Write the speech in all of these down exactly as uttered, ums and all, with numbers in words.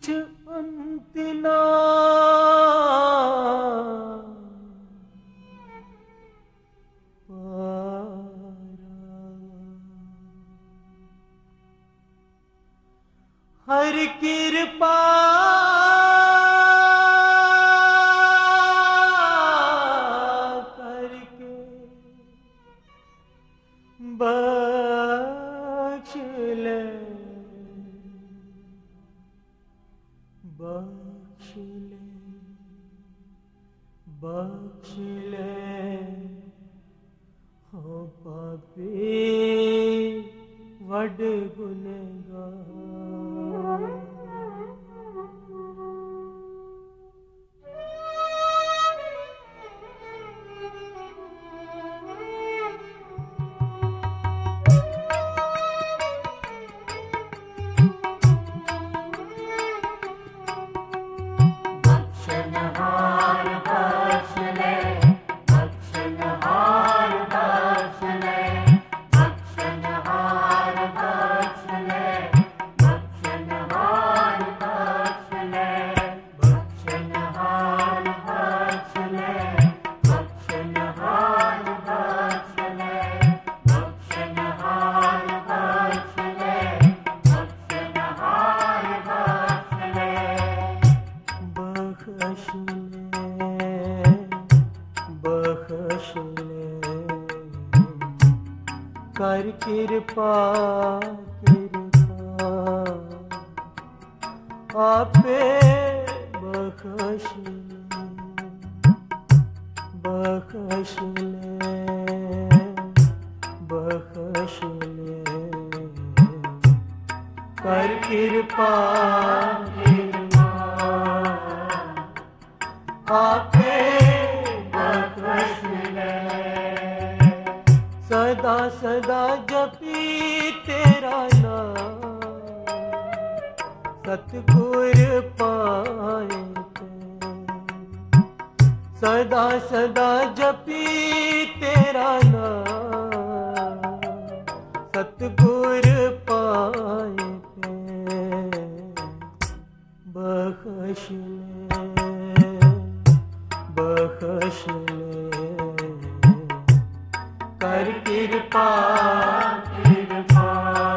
किछ अंत ना हर कृपा करके बख्श ले बख्श ले बख्श ले हो पापी वड गुनहगार। कर कृपा कृपा आपे बख्श बख्श ले बख्श ले कर कृपा कृपा आपे बख्श ले। सदा सदा जपी तेरा नाम सतगुर पाए थे। सदा सदा जपी तेरा नाम सतगुर पाए थे। बख्श ले बख्श ले कर कृपा कृपा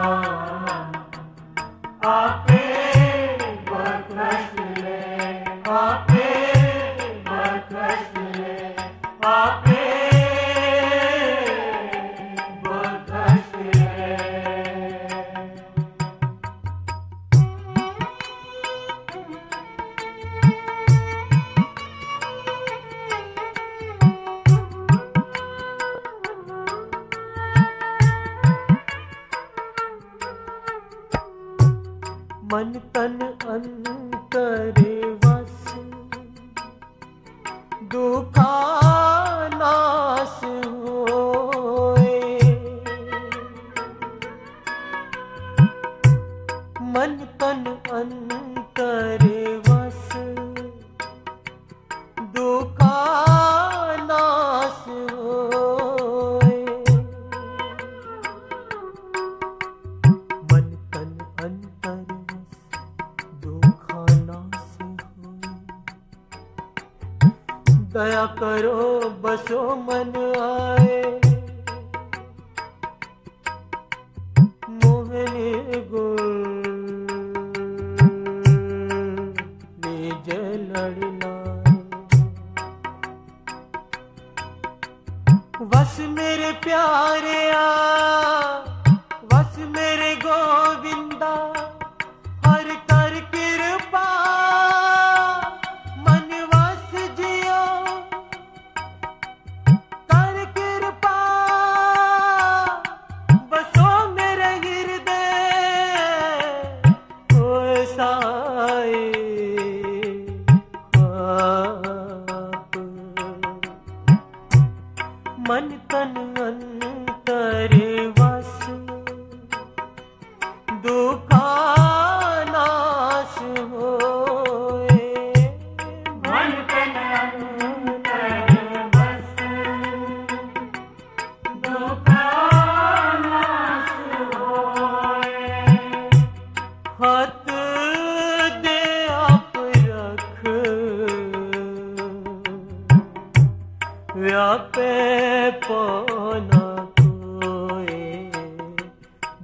आपे बख्श ले आपे बख्श ले आपे बख्श ले। मन तन अंतर वस दुखा नास होए। मन तन अंतर वस दुखा नास होए। मन तन अंतर दया करो बसो मन आए। मोहने गुल निज लड़ लाए। बस मेरे प्यारे आ बस मेरे गोविंदा हर कर कृपा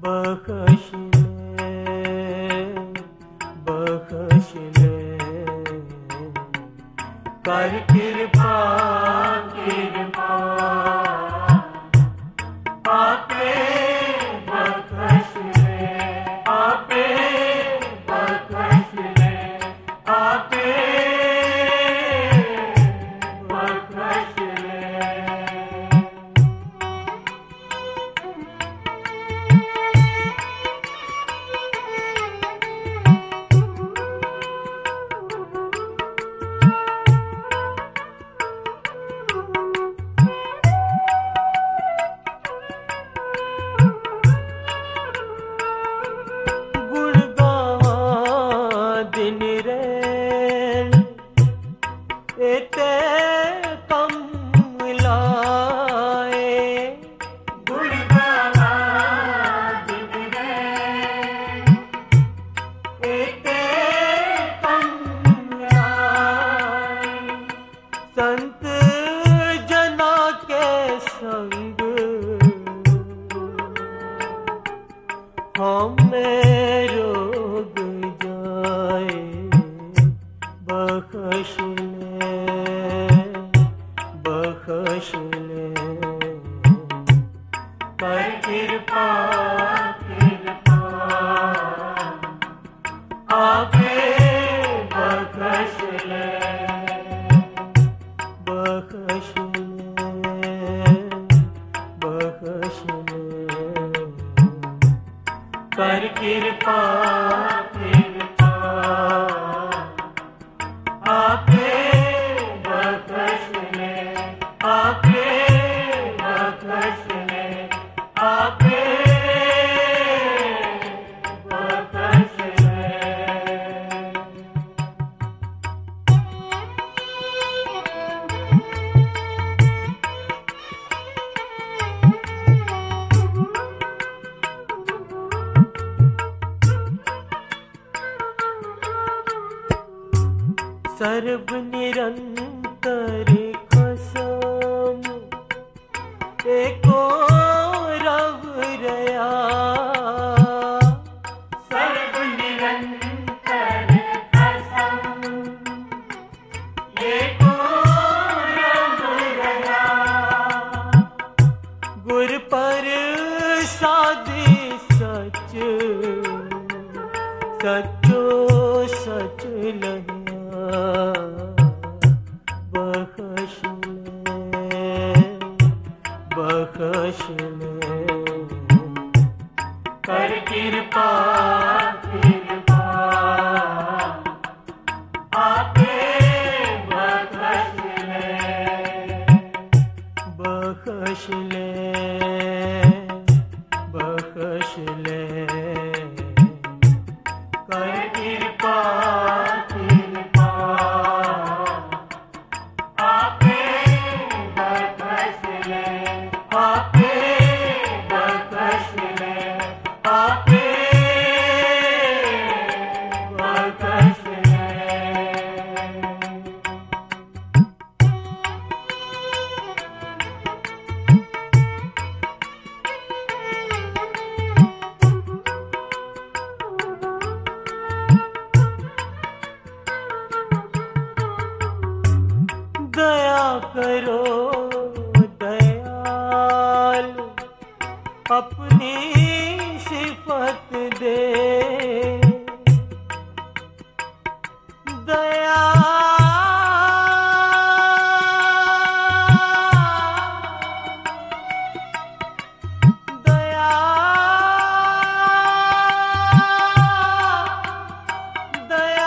बख्श ले बख्श ले कर कृपा कृपा आपे बख्श ले आपे बख्श ले आपे बख्श ले। एते कम लाए गुण गावा दिन रे एते कम लाए संत जना के संग हमें रोग जाए बख्श बख्श ले कर कृपा कृपा आपे बख्श ले बख्श ले बख्श ले कर कृपा कृपा आपे बख्श ले आपे बख्श ले आपे बख्श ले। सर्व निरंतर खसम एको रव रया सर्व निरंतर खसम एको रव रया गुर पर सादी सच सचो सच लहिया बख्श ले बख्श ले कर कृपा कृपा आपे बख्श ले बख्श ले बख्श ले कर कृपा कृपा आपे बख्श ले आपे बख्श ले आपे बख्श ले। दया करो दयाल अपनी सिफत दे दया दया दया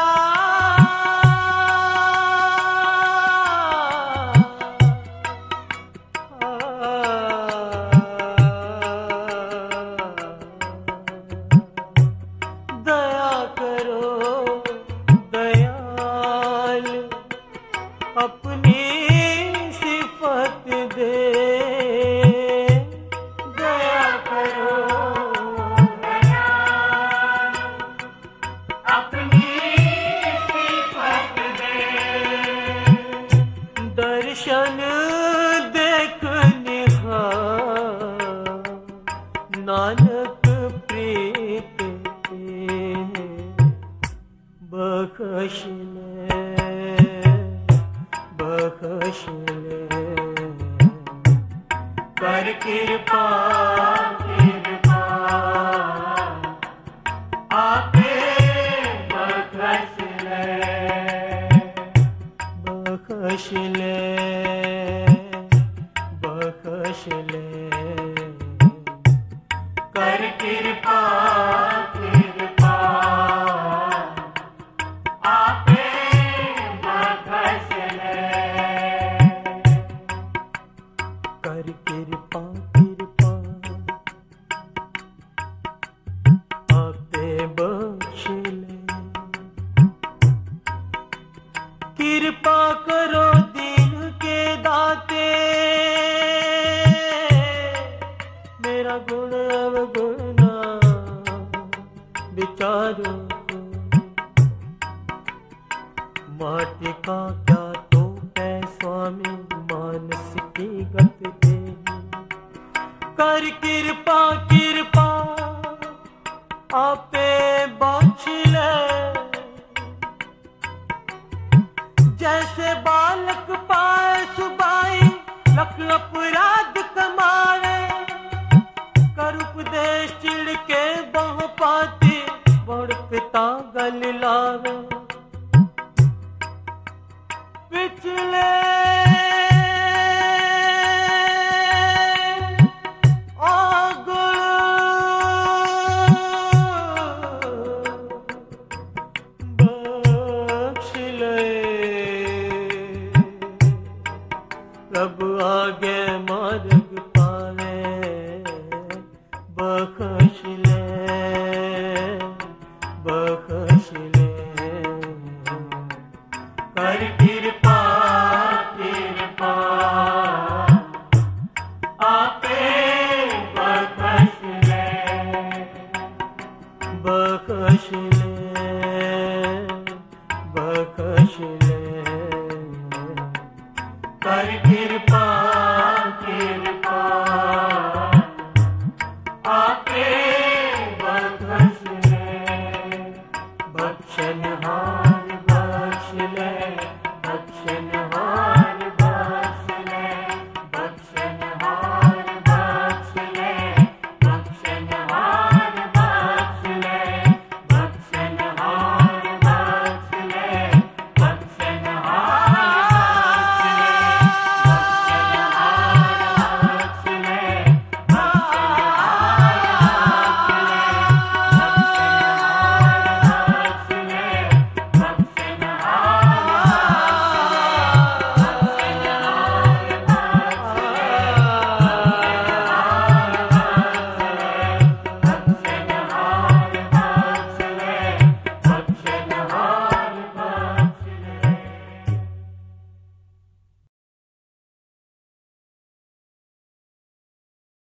बख्श ले बख्श ले कर कृपा कृपा आपे बख्श ले बख्श ले बख्श ले कर कृपा कृपा आपे बख्श ले कर कृपा कृपा आपे बख्श ले कृपा करो दीन के दाते मेरा गुण अवगुणा विचारो को माटी का क्या तो है स्वामी मानस की गत दे कर कृपा कृपा आपे बख्श ले जैसे बालक पाए सुबाई लख अपराध कमावे कर उपदेश चिड़ के बहु पाती बड़ पिता गल लावे पिछले प्रभु आगे मार्ग पावे बख्श ले बख्श ले कर कृपा कृपा आपे बख्श ले बख्श ले बख्श ले कर कृपा कृपा आपे बख्श ले बख्शन